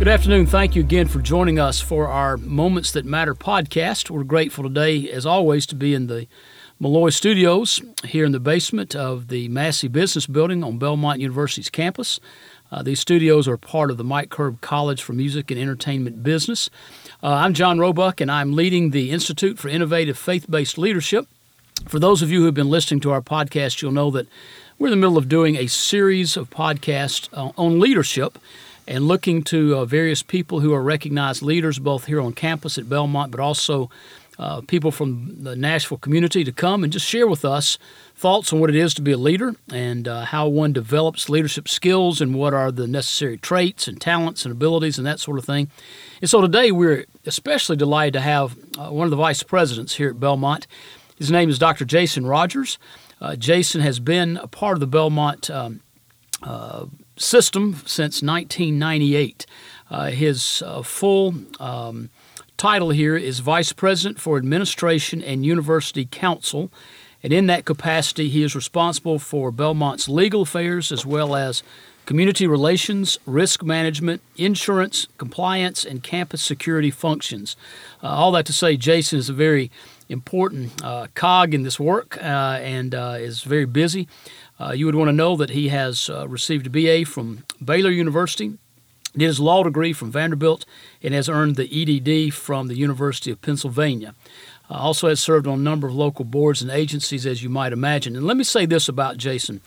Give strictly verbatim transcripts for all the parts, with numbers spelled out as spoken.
Good afternoon. Thank you again for joining us for our Moments That Matter podcast. We're grateful today, as always, to be in the Malloy Studios here in the basement of the Massey Business Building on Belmont University's campus. Uh, these studios are part of the Mike Curb College for Music and Entertainment Business. Uh, I'm John Roebuck, and I'm leading the Institute for Innovative Faith-Based Leadership. For those of you who have been listening to our podcast, you'll know that we're in the middle of doing a series of podcasts uh, on leadership and looking to uh, various people who are recognized leaders both here on campus at Belmont, but also uh, people from the Nashville community to come and just share with us thoughts on what it is to be a leader and uh, how one develops leadership skills and what are the necessary traits and talents and abilities and that sort of thing. And so today we're especially delighted to have uh, one of the vice presidents here at Belmont. His name is Doctor Jason Rogers. Uh, Jason has been a part of the Belmont um, uh, system since nineteen ninety-eight. Uh, his uh, full um, title here is Vice President for Administration and University Council, and in that capacity he is responsible for Belmont's legal affairs as well as community relations, risk management, insurance, compliance, and campus security functions. Uh, all that to say, Jason is a very important uh, cog in this work uh, and uh, is very busy. Uh, you would want to know that he has uh, received a B A from Baylor University, did his law degree from Vanderbilt, and has earned the E D D from the University of Pennsylvania. Uh, also has served on a number of local boards and agencies, as you might imagine. And let me say this about Jason.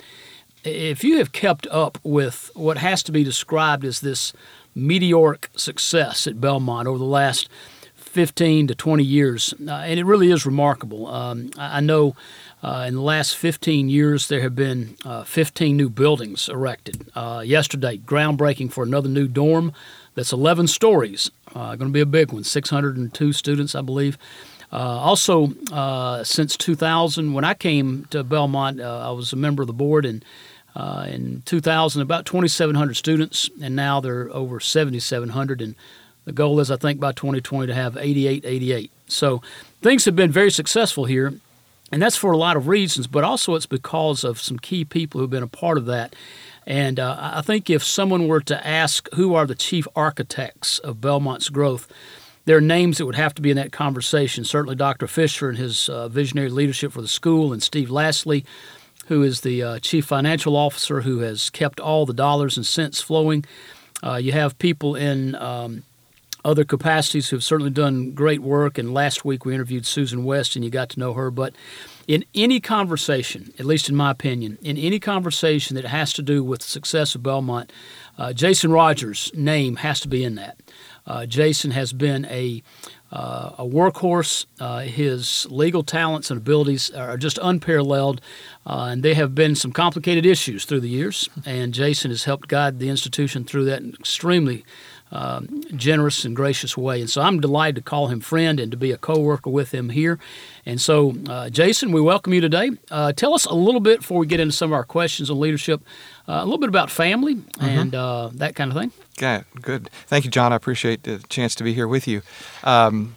If you have kept up with what has to be described as this meteoric success at Belmont over the last fifteen to twenty years, uh, and it really is remarkable. Um, I, I know uh, in the last fifteen years there have been uh, fifteen new buildings erected. Uh, yesterday, groundbreaking for another new dorm that's eleven stories. Uh, going to be a big one, six hundred two students, I believe. Uh, also, uh, since two thousand, when I came to Belmont, uh, I was a member of the board, and uh, in two thousand, about twenty-seven hundred students, and now there are over seventy-seven hundred, and the goal is, I think, by twenty twenty to have eighty-eight eighty-eight. So things have been very successful here, and that's for a lot of reasons, but also it's because of some key people who have been a part of that. And uh, I think if someone were to ask who are the chief architects of Belmont's growth, there are names that would have to be in that conversation. Certainly Doctor Fisher and his uh, visionary leadership for the school, and Steve Lastly, who is the uh, chief financial officer who has kept all the dollars and cents flowing. Uh, you have people in um, other capacities who have certainly done great work, and last week we interviewed Susan West, and you got to know her. But in any conversation, at least in my opinion, in any conversation that has to do with the success of Belmont, uh, Jason Rogers' name has to be in that. Uh, Jason has been a uh, a workhorse. Uh, his legal talents and abilities are just unparalleled, uh, and there have been some complicated issues through the years, and Jason has helped guide the institution through that in an extremely um, generous and gracious way. And so I'm delighted to call him friend and to be a co-worker with him here. And so, uh, Jason, we welcome you today. Uh, tell us a little bit, before we get into some of our questions on leadership, uh, a little bit about family mm-hmm. and uh, that kind of thing. Okay, good. Thank you, John. I appreciate the chance to be here with you. Um,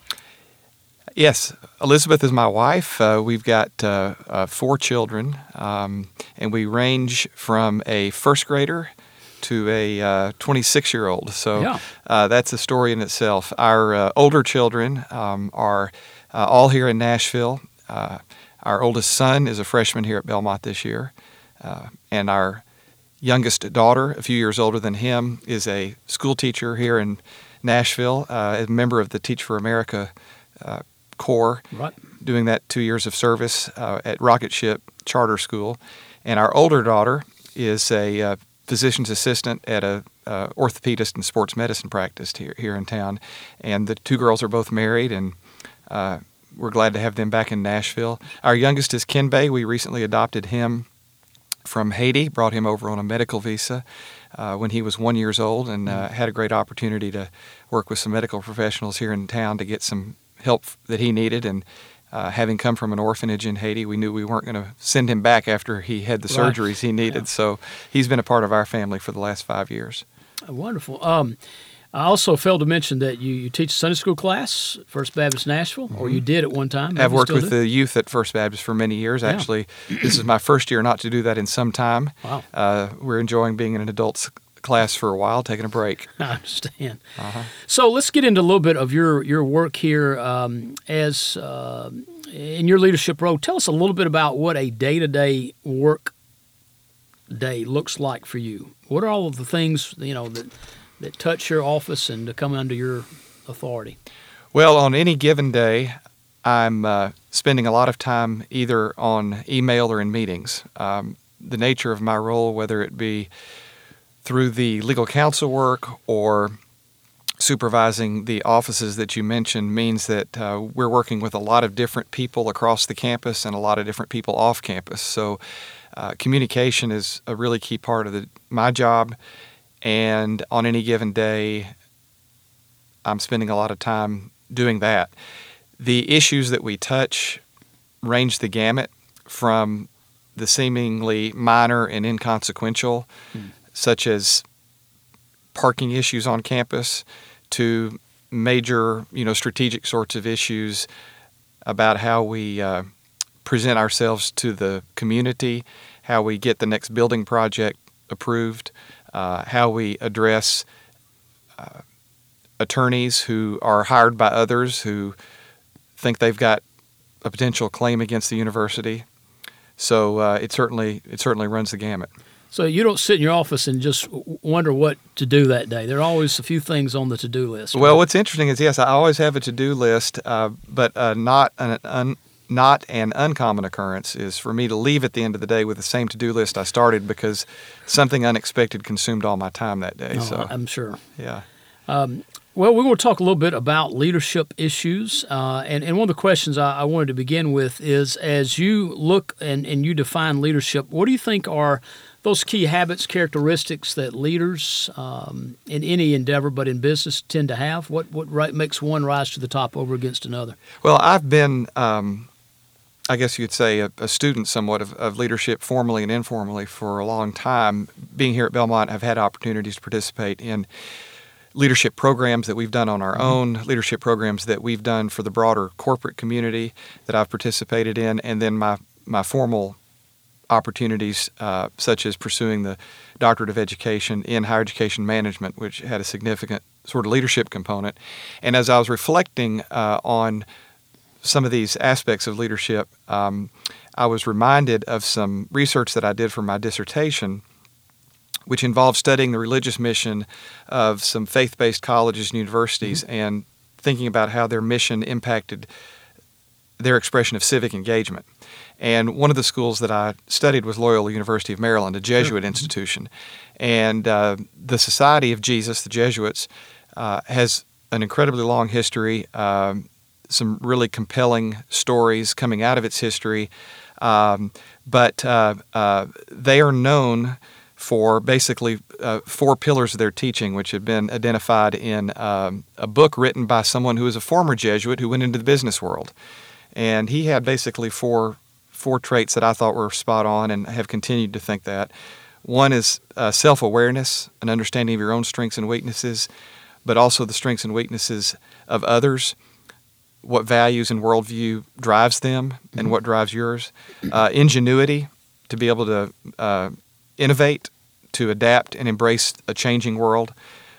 yes, Elizabeth is my wife. Uh, we've got uh, uh, four children, um, and we range from a first grader to a uh, twenty-six-year-old. So yeah. uh, that's a story in itself. Our uh, older children um, are uh, all here in Nashville. Uh, our oldest son is a freshman here at Belmont this year, uh, and our youngest daughter, a few years older than him, is a school teacher here in Nashville, uh, a member of the Teach for America uh, Corps, right. doing that two years of service uh, at Rocket Ship Charter School. And our older daughter is a uh, physician's assistant at a uh, orthopedist and sports medicine practice here here in town. And the two girls are both married, and uh, we're glad to have them back in Nashville. Our youngest is Kenbay. We recently adopted him from Haiti, brought him over on a medical visa uh, when he was one years old, and uh, had a great opportunity to work with some medical professionals here in town to get some help that he needed. And uh, having come from an orphanage in Haiti, we knew we weren't going to send him back after he had the right. surgeries he needed. Yeah. So he's been a part of our family for the last five years. Wonderful. Um, I also failed to mention that you, you teach a Sunday school class, First Baptist Nashville, mm-hmm. or you did at one time. I've worked with do? the youth at First Baptist for many years. Yeah. Actually, this is my first year not to do that in some time. Wow. Uh, we're enjoying being in an adults class for a while, taking a break. I understand. Uh-huh. So let's get into a little bit of your, your work here um, as uh, in your leadership role. Tell us a little bit about what a day-to-day work day looks like for you. What are all of the things, you know, that that touch your office and to come under your authority? Well, on any given day, I'm uh, spending a lot of time either on email or in meetings. Um, the nature of my role, whether it be through the legal counsel work or supervising the offices that you mentioned, means that uh, we're working with a lot of different people across the campus and a lot of different people off campus. So uh, communication is a really key part of the, my job. And on any given day, I'm spending a lot of time doing that. The issues that we touch range the gamut from the seemingly minor and inconsequential, hmm. such as parking issues on campus, to major, you know, strategic sorts of issues about how we uh, present ourselves to the community, how we get the next building project approved, uh, how we address uh, attorneys who are hired by others who think they've got a potential claim against the university. So uh, it certainly it certainly runs the gamut. So you don't sit in your office and just wonder what to do that day. There are always a few things on the to-do list. Right? Well, what's interesting is, yes, I always have a to-do list, uh, but uh, not an un, not an uncommon occurrence is for me to leave at the end of the day with the same to-do list I started because something unexpected consumed all my time that day. Oh, so I'm sure. Yeah. Um, well, we're going to talk a little bit about leadership issues, uh, and, and one of the questions I, I wanted to begin with is, as you look and, and you define leadership, what do you think are those key habits, characteristics that leaders um, in any endeavor, but in business, tend to have? What what right makes one rise to the top over against another? Well, I've been, um, I guess you could say, a, a student somewhat of, of leadership formally and informally for a long time. Being here at Belmont, I've had opportunities to participate in leadership programs that we've done on our own, leadership programs that we've done for the broader corporate community that I've participated in, and then my, my formal opportunities uh, such as pursuing the Doctorate of Education in Higher Education Management, which had a significant sort of leadership component. And as I was reflecting uh, on some of these aspects of leadership, um, I was reminded of some research that I did for my dissertation, which involved studying the religious mission of some faith-based colleges and universities mm-hmm. and thinking about how their mission impacted their expression of civic engagement. And one of the schools that I studied was Loyola University of Maryland, a Jesuit sure. institution. And uh, the Society of Jesus, the Jesuits, uh, has an incredibly long history, um, some really compelling stories coming out of its history. Um, but uh, uh, they are known for basically uh, four pillars of their teaching, which have been identified in um, a book written by someone who was a former Jesuit who went into the business world. And he had basically four four traits that I thought were spot on and have continued to think that. One is uh, self-awareness, an understanding of your own strengths and weaknesses, but also the strengths and weaknesses of others, what values and worldview drives them and what drives yours. Uh, ingenuity, to be able to uh, innovate, to adapt and embrace a changing world.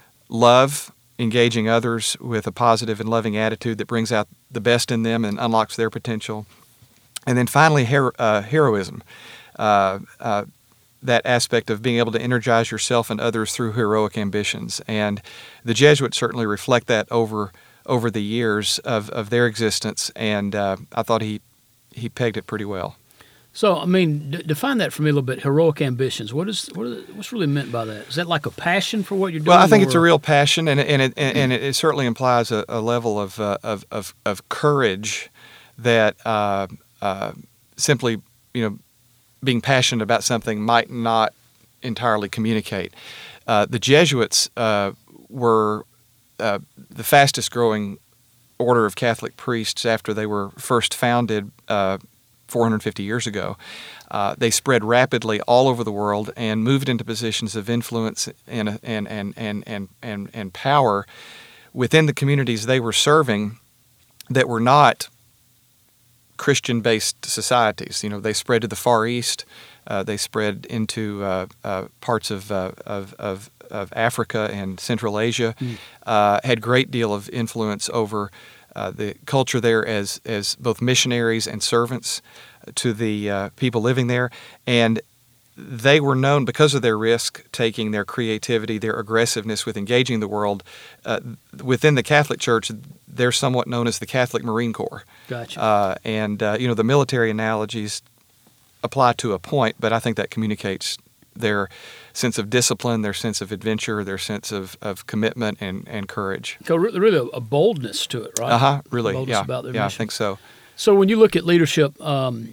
Love, engaging others with a positive and loving attitude that brings out the best in them and unlocks their potential. And then finally, hero, uh, heroism, uh, uh, that aspect of being able to energize yourself and others through heroic ambitions. And the Jesuits certainly reflect that over over the years of, of their existence, and uh, I thought he, he pegged it pretty well. So, I mean, d- define that for me a little bit. Heroic ambitions. What is what is, what's really meant by that? Is that like a passion for what you're doing? Well, I think or? it's a real passion, and and it and, and it certainly implies a, a level of, uh, of of of courage that uh, uh, simply, you know, being passionate about something might not entirely communicate. Uh, the Jesuits uh, were uh, the fastest growing order of Catholic priests after they were first founded Uh, four hundred fifty years ago. Uh, they spread rapidly all over the world and moved into positions of influence and and and and and and, and power within the communities they were serving that were not Christian-based societies. You know, they spread to the Far East. Uh, they spread into uh, uh, parts of, uh, of, of, of Africa and Central Asia, mm. uh, had great deal of influence over uh, the culture there as, as both missionaries and servants to the uh, people living there. And they were known because of their risk-taking, their creativity, their aggressiveness with engaging the world. Uh, within the Catholic Church, they're somewhat known as the Catholic Marine Corps. Gotcha. Uh, and, uh, you know, the military analogies apply to a point, but I think that communicates their sense of discipline, their sense of adventure, their sense of, of commitment and, and courage. So really a boldness to it, right? Uh-huh, really, boldness yeah. About their yeah, mission. I think so. So when you look at leadership, um,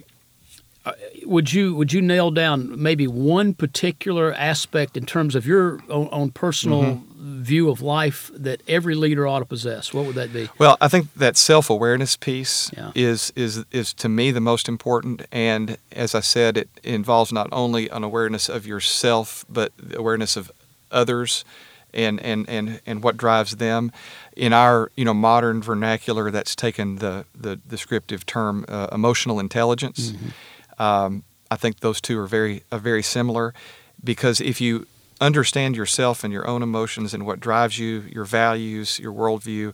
would you would you nail down maybe one particular aspect in terms of your own, own personal mm-hmm. view of life that every leader ought to possess? What would that be? Well, I think that self-awareness piece yeah. is is is to me the most important. And as I said, it involves not only an awareness of yourself, but awareness of others and, and, and, and what drives them. In our you know modern vernacular, that's taken the, the descriptive term uh, emotional intelligence. Mm-hmm. Um, I think those two are very uh, very similar, because if you understand yourself and your own emotions and what drives you, your values, your worldview,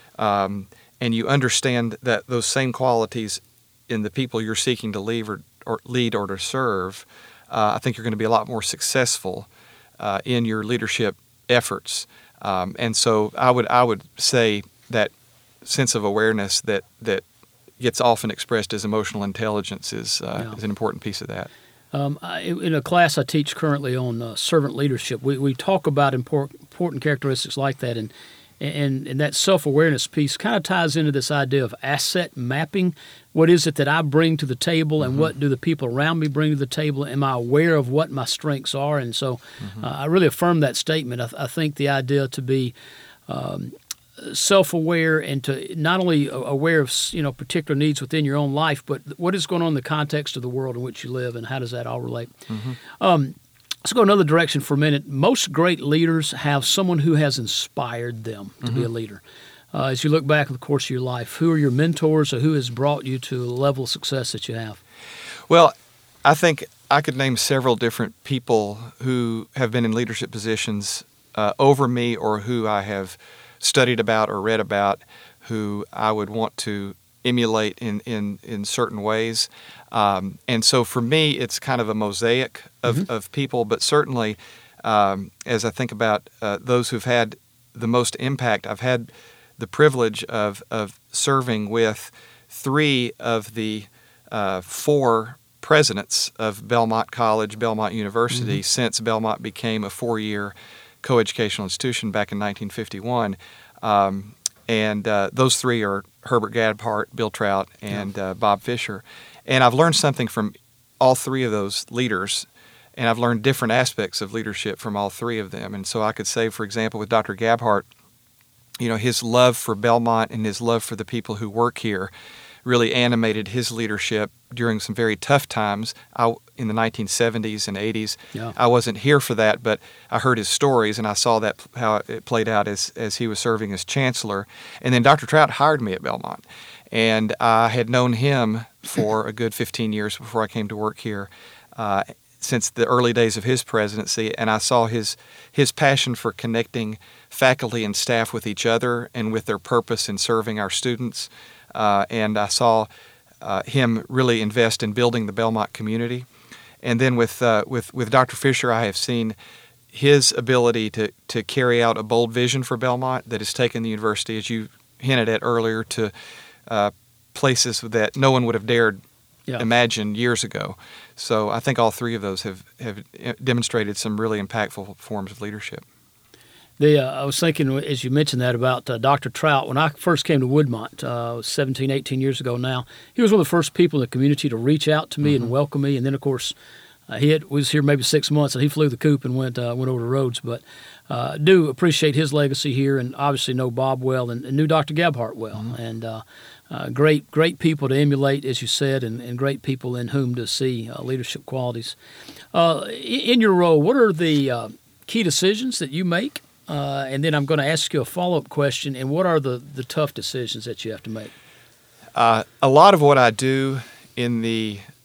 um, and you understand that those same qualities in the people you're seeking to lead or, or lead or to serve, uh, I think you're going to be a lot more successful uh, in your leadership efforts. Um, and so I would I would say that sense of awareness that that gets often expressed as emotional intelligence is uh, yeah. is an important piece of that. Um, I, in a class I teach currently on uh, servant leadership, we, we talk about important, important characteristics like that, and and, and that self-awareness piece kind of ties into this idea of asset mapping. What is it that I bring to the table, and mm-hmm. what do the people around me bring to the table? Am I aware of what my strengths are? And so mm-hmm. uh, I really affirm that statement. I, I think the idea to be um, self-aware and to not only aware of you know particular needs within your own life, but what is going on in the context of the world in which you live, and how does that all relate? Mm-hmm. Um, let's go another direction for a minute. Most great leaders have someone who has inspired them to mm-hmm. be a leader. Uh, as you look back at the course of your life, who are your mentors, or who has brought you to the level of success that you have? Well, I think I could name several different people who have been in leadership positions uh, over me, or who I have studied about or read about, who I would want to emulate in, in, in certain ways. Um, and so for me, it's kind of a mosaic of, mm-hmm. of people, but certainly um, as I think about uh, those who've had the most impact, I've had the privilege of, of serving with three of the uh, four presidents of Belmont College, Belmont University, mm-hmm. since Belmont became a four-year coeducational institution back in nineteen fifty-one. Um, and uh, those three are Herbert Gabhart, Bill Trout, and uh, Bob Fisher. And I've learned something from all three of those leaders, and I've learned different aspects of leadership from all three of them. And so I could say, for example, with Doctor Gabhart, you know, his love for Belmont and his love for the people who work here really animated his leadership during some very tough times I, in the nineteen seventies and eighties. Yeah. I wasn't here for that, but I heard his stories, and I saw that how it played out as, as he was serving as chancellor. And then Doctor Trout hired me at Belmont, and I had known him for a good fifteen years before I came to work here, uh, since the early days of his presidency, and I saw his his passion for connecting faculty and staff with each other and with their purpose in serving our students. Uh, and I saw uh, him really invest in building the Belmont community. And then with uh, with with Doctor Fisher, I have seen his ability to, to carry out a bold vision for Belmont that has taken the university, as you hinted at earlier, to uh, places that no one would have dared yeah. imagine years ago. So I think all three of those have, have demonstrated some really impactful forms of leadership. The, uh, I was thinking, as you mentioned that, about uh, Doctor Trout. When I first came to Woodmont uh, seventeen, eighteen years ago now, he was one of the first people in the community to reach out to me mm-hmm. and welcome me. And then, of course, uh, he had, was here maybe six months, and he flew the coop and went uh, went over to Rhodes. But I uh, do appreciate his legacy here, and obviously know Bob well, and, and knew Doctor Gabhart well. Mm-hmm. And uh, uh, great great people to emulate, as you said, and, and great people in whom to see uh, leadership qualities. Uh, in your role, what are the uh, key decisions that you make? Uh, and then I'm going to ask you a follow-up question, and what are the, the tough decisions that you have to make? Uh, a lot of what I do in the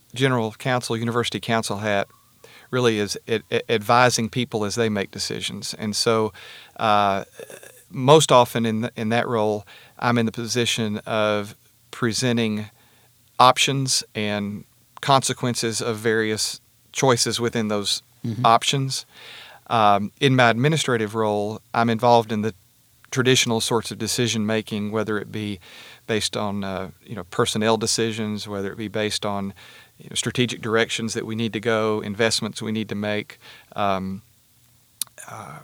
general counsel, university counsel hat really is ad- advising people as they make decisions. And so uh, most often in the, in that role, I'm in the position of presenting options and consequences of various choices within those mm-hmm. options. Um, in my administrative role, I'm involved in the traditional sorts of decision making, whether it be based on uh, you know personnel decisions, whether it be based on you know, strategic directions that we need to go, investments we need to make, um, uh,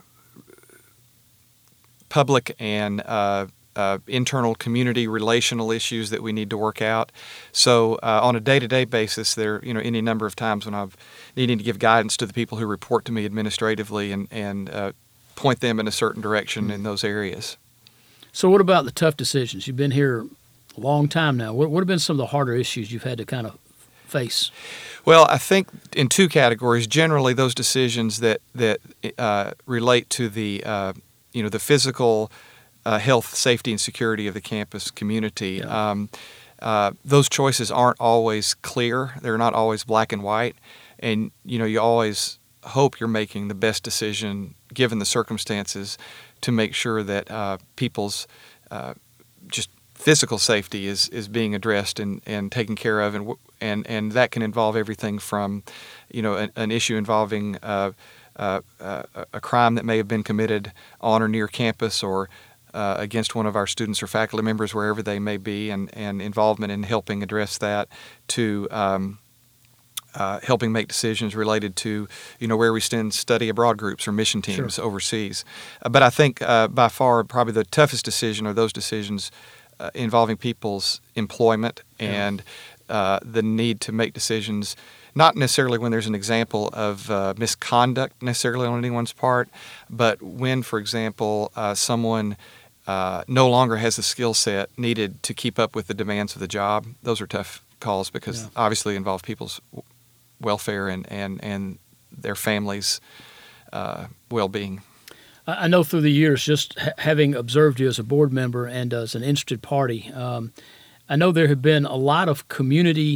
public and uh, uh, internal community relational issues that we need to work out. So uh, on a day-to-day basis, there you know any number of times when I've needing to give guidance to the people who report to me administratively and and uh, point them in a certain direction in those areas. So what about the tough decisions? You've been here a long time now. What, what have been some of the harder issues you've had to kind of face? Well, I think in two categories. Generally, those decisions that that uh, relate to the uh, you know the physical uh, health, safety, and security of the campus community. Yeah. Um, uh, those choices aren't always clear. They're not always black and white, and you know you always hope you're making the best decision given the circumstances to make sure that uh, people's uh, just physical safety is, is being addressed and, and taken care of, and and and that can involve everything from, you know, an, an issue involving uh, uh, uh, a crime that may have been committed on or near campus or uh, against one of our students or faculty members, wherever they may be, and, and involvement in helping address that, to um, Uh, helping make decisions related to, you know, where we send study abroad groups or mission teams Sure. overseas. Uh, but I think uh, by far probably the toughest decision are those decisions uh, involving people's employment Yeah. and uh, the need to make decisions, not necessarily when there's an example of uh, misconduct necessarily on anyone's part, but when, for example, uh, someone uh, no longer has the skill set needed to keep up with the demands of the job. Those are tough calls because Yeah. obviously involve people's welfare and, and, and their families' uh, well-being. I know through the years, just ha- having observed you as a board member and as an interested party, um, I know there have been a lot of community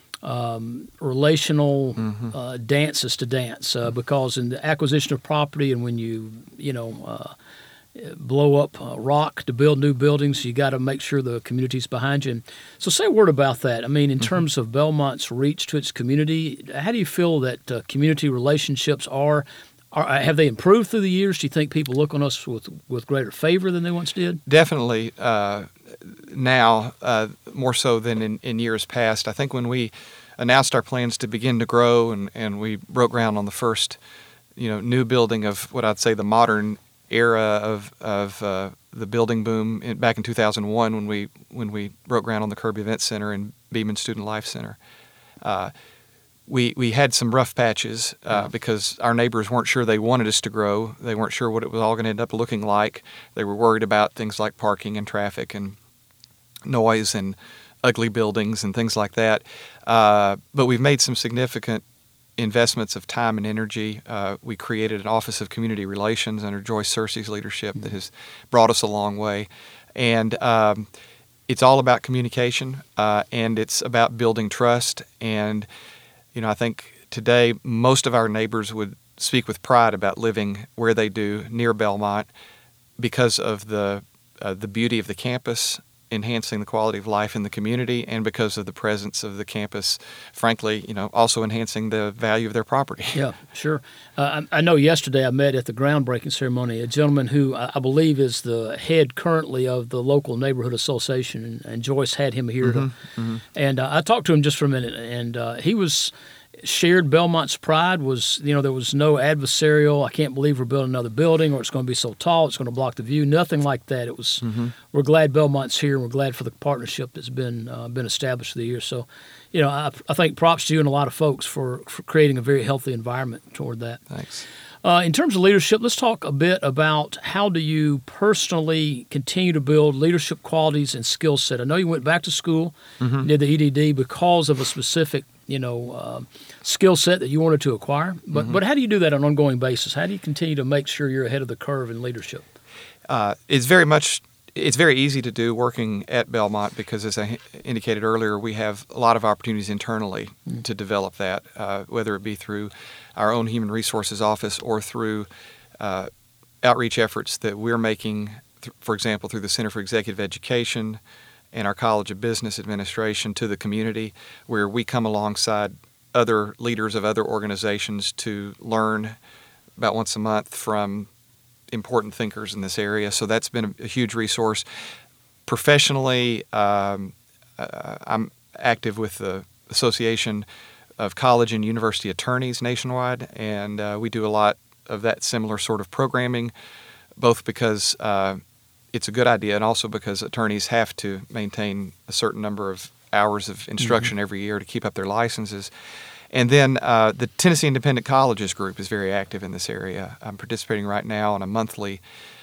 um, relational mm-hmm. uh, dances to dance uh, because in the acquisition of property and when you, you know, uh, blow up uh, rock to build new buildings, you got to make sure the community's behind you. And so say a word about that. I mean, in mm-hmm. terms of Belmont's reach to its community, how do you feel that uh, community relationships are, are, have they improved through the years? Do you think people look on us with, with greater favor than they once did? Definitely uh, now, uh, more so than in, in years past. I think when we announced our plans to begin to grow and, and we broke ground on the first, you know, new building of what I'd say the modern era of of uh, the building boom in, back in two thousand one when we when we broke ground on the Kirby Event Center and Beeman Student Life Center. Uh, we we had some rough patches uh, yeah. because our neighbors weren't sure they wanted us to grow. They weren't sure what it was all going to end up looking like. They were worried about things like parking and traffic and noise and ugly buildings and things like that. Uh, but we've made some significant investments of time and energy. Uh, we created an Office of Community Relations under Joyce Searcy's leadership that has brought us a long way. And um, it's all about communication, uh, and it's about building trust. And, you know, I think today most of our neighbors would speak with pride about living where they do near Belmont because of the uh, the beauty of the campus, enhancing the quality of life in the community, and because of the presence of the campus, frankly, you know, also enhancing the value of their property. Yeah, sure. Uh, I, I know yesterday I met at the groundbreaking ceremony a gentleman who I, I believe is the head currently of the local neighborhood association, and, and Joyce had him here. Mm-hmm, to, mm-hmm. And uh, I talked to him just for a minute, and uh, he was shared Belmont's pride was, you know, there was no adversarial, I can't believe we're building another building or it's going to be so tall, it's going to block the view, nothing like that. It was, mm-hmm. we're glad Belmont's here and we're glad for the partnership that's been uh, been established through the years. So, you know, I, I think props to you and a lot of folks for, for creating a very healthy environment toward that. Thanks. Uh, in terms of leadership, let's talk a bit about how do you personally continue to build leadership qualities and skill set. I know you went back to school, mm-hmm. did the E D D because of a specific, you know, uh, skill set that you wanted to acquire. But mm-hmm. but how do you do that on an ongoing basis? How do you continue to make sure you're ahead of the curve in leadership? Uh, it's very much it's very easy to do working at Belmont because, as I indicated earlier, we have a lot of opportunities internally mm. to develop that, uh, whether it be through our own Human Resources Office or through uh, outreach efforts that we're making, th- for example, through the Center for Executive Education and our College of Business Administration to the community, where we come alongside other leaders of other organizations to learn about once a month from important thinkers in this area. So that's been a, a huge resource. Professionally, um, uh, I'm active with the Association of College and University Attorneys nationwide, and uh, we do a lot of that similar sort of programming, both because uh, it's a good idea and also because attorneys have to maintain a certain number of hours of instruction mm-hmm. every year to keep up their licenses. And then uh, the Tennessee Independent Colleges group is very active in this area. I'm participating right now in a monthly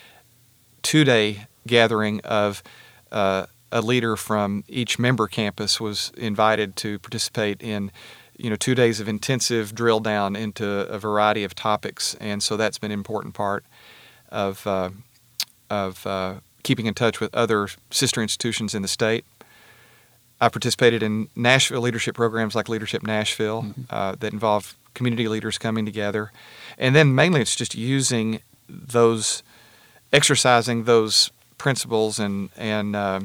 two-day gathering of uh, a leader from each member campus was invited to participate in, you know, two days of intensive drill down into a variety of topics. And so that's been an important part of uh, of uh, keeping in touch with other sister institutions in the state. I participated in Nashville leadership programs like Leadership Nashville mm-hmm. uh, that involve community leaders coming together. And then mainly it's just using those, exercising those principles and, and um,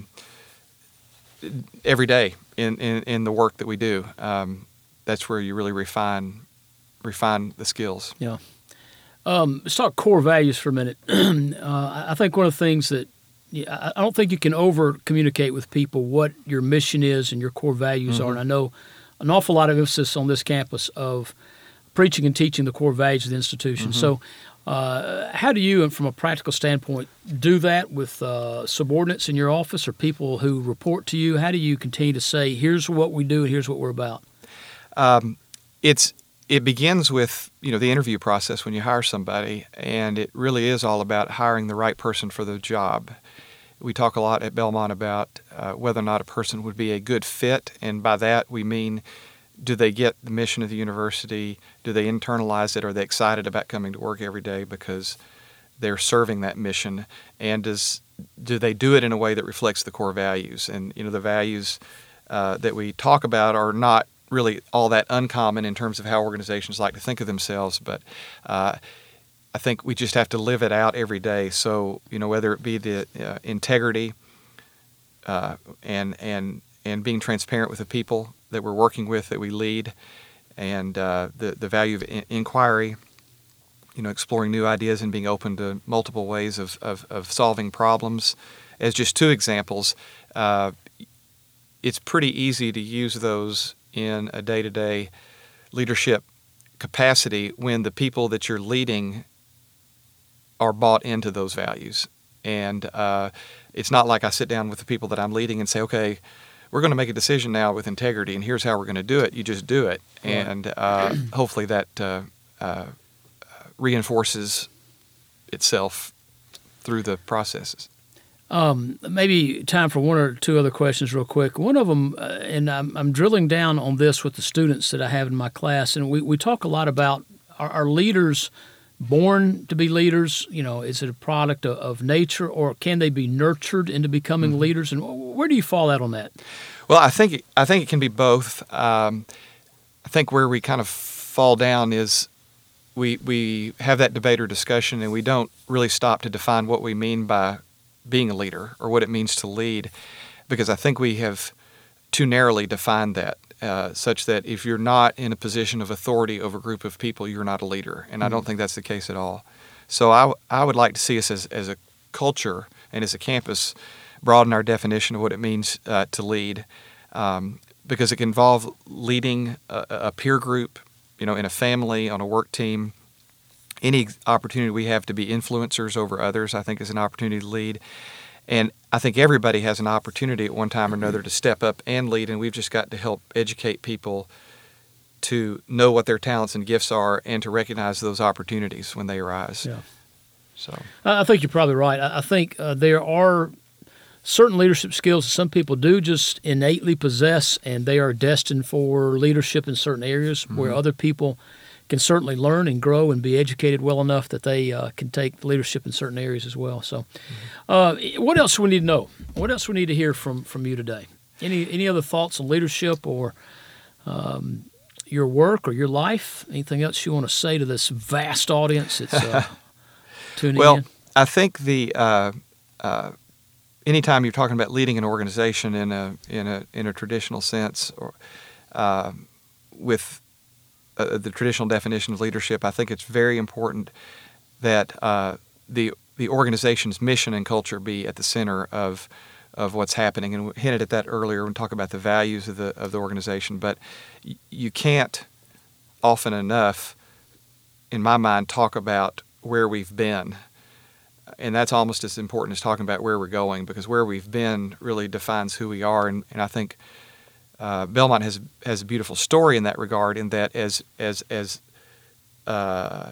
every day in, in, in the work that we do. Um, that's where you really refine refine the skills. Yeah. Um, let's talk core values for a minute. uh, I think one of the things that Yeah, I don't think you can over-communicate with people what your mission is and your core values mm-hmm. are. And I know an awful lot of emphasis on this campus of preaching and teaching the core values of the institution. Mm-hmm. So uh, how do you, from a practical standpoint, do that with uh, subordinates in your office or people who report to you? How do you continue to say, here's what we do and here's what we're about? Um, it's It begins with, you know, the interview process when you hire somebody, and it really is all about hiring the right person for the job. We talk a lot at Belmont about uh, whether or not a person would be a good fit, and by that we mean, do they get the mission of the university? Do they internalize it? Are they excited about coming to work every day because they're serving that mission? And does do they do it in a way that reflects the core values? And, you know, the values uh, that we talk about are not really all that uncommon in terms of how organizations like to think of themselves, but uh, I think we just have to live it out every day. So, you know, whether it be the uh, integrity uh, and and and being transparent with the people that we're working with, that we lead, and uh, the the value of in- inquiry, you know, exploring new ideas and being open to multiple ways of of, of solving problems. As just two examples, uh, it's pretty easy to use those in a day-to-day leadership capacity when the people that you're leading are bought into those values. And uh, it's not like I sit down with the people that I'm leading and say, okay, we're going to make a decision now with integrity, and here's how we're going to do it. You just do it. Right. And uh, hopefully that uh, uh, reinforces itself through the processes. Um, maybe time for one or two other questions real quick. One of them, uh, and I'm, I'm drilling down on this with the students that I have in my class, and we, we talk a lot about, are, are leaders born to be leaders? You know, is it a product of, of nature, or can they be nurtured into becoming mm-hmm. leaders? And where do you fall out on that? Well, I think I think it can be both. Um, I think where we kind of fall down is we we have that debate or discussion, and we don't really stop to define what we mean by being a leader or what it means to lead, because I think we have too narrowly defined that, uh, such that if you're not in a position of authority over a group of people, you're not a leader. And mm-hmm. I don't think that's the case at all. So I, I would like to see us as, as a culture and as a campus broaden our definition of what it means uh, to lead, um, because it can involve leading a, a peer group, you know, in a family, on a work team. Any opportunity we have to be influencers over others, I think, is an opportunity to lead. And I think everybody has an opportunity at one time or another to step up and lead, and we've just got to help educate people to know what their talents and gifts are and to recognize those opportunities when they arise. Yeah. So I think you're probably right. I think uh, there are certain leadership skills that some people do just innately possess, and they are destined for leadership in certain areas, mm-hmm. where other people can certainly learn and grow and be educated well enough that they uh, can take leadership in certain areas as well. So, uh, what else do we need to know? What else do we need to hear from, from you today? Any any other thoughts on leadership or um, your work or your life? Anything else you want to say to this vast audience that's uh, tuning well, in? Well, I think the uh, uh, anytime you're talking about leading an organization in a in a in a traditional sense, or uh, with uh, the traditional definition of leadership, I think it's very important that uh, the the organization's mission and culture be at the center of of what's happening. And we hinted at that earlier when we talk about the values of the of the organization. But y- you can't often enough, in my mind, talk about where we've been. And that's almost as important as talking about where we're going, because where we've been really defines who we are. And, and I think uh, Belmont has has a beautiful story in that regard, in that as as as uh,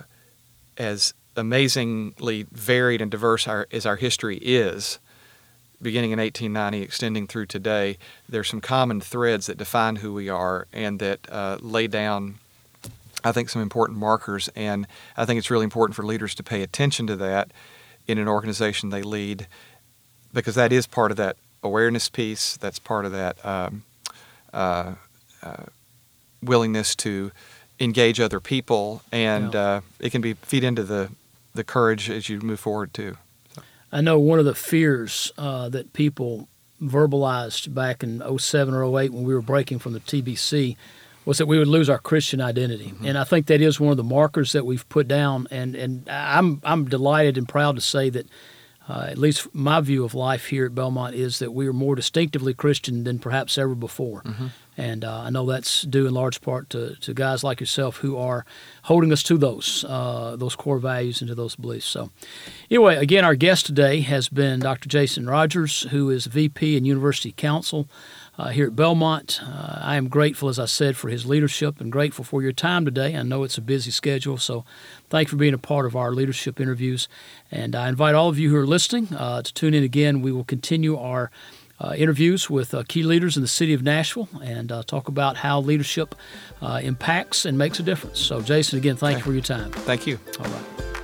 as amazingly varied and diverse our, as our history is, beginning in eighteen ninety, extending through today, there's some common threads that define who we are and that uh, lay down, I think, some important markers. And I think it's really important for leaders to pay attention to that in an organization they lead, because that is part of that awareness piece. That's part of that um, uh, uh, willingness to engage other people, and Yeah. uh, it can be feed into the, the courage as you move forward too. I know one of the fears uh, that people verbalized back in oh seven or oh eight when we were breaking from the T B C was that we would lose our Christian identity. Mm-hmm. And I think that is one of the markers that we've put down. And, and I'm I'm delighted and proud to say that uh, at least my view of life here at Belmont is that we are more distinctively Christian than perhaps ever before. Mm-hmm. And uh, I know that's due in large part to, to guys like yourself who are holding us to those uh, those core values and to those beliefs. So anyway, again, our guest today has been Doctor Jason Rogers, who is V P and University Counsel uh, here at Belmont. Uh, I am grateful, as I said, for his leadership and grateful for your time today. I know it's a busy schedule, so thank you for being a part of our leadership interviews. And I invite all of you who are listening uh, to tune in again. We will continue our Uh, interviews with uh, key leaders in the city of Nashville and uh, talk about how leadership uh, impacts and makes a difference. So, Jason, again, thank okay. you for your time. Thank you. All right.